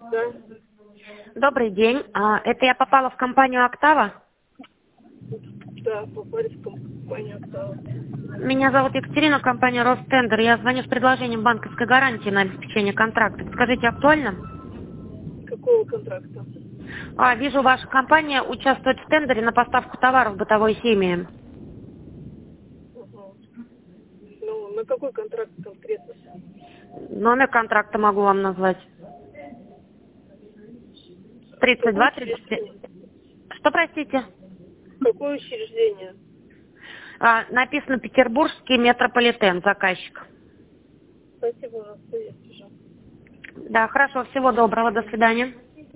Да, Добрый день. Это я попала в компанию «Октава». да, попали в компанию «Октава». Меня зовут Екатерина, компания «Ростендер». Я звоню с предложением банковской гарантии на обеспечение контракта. Скажите, актуально? Какого контракта? Вижу, ваша компания участвует в тендере на поставку товаров бытовой химии. Ага. Ну, на какой контракт конкретно? Номер контракта могу вам назвать. Какое 32 30. учреждение? Что, простите? Какое учреждение? Написано «Петербургский метрополитен», заказчик. Спасибо, у нас есть уже. Да, хорошо, всего доброго, до свидания.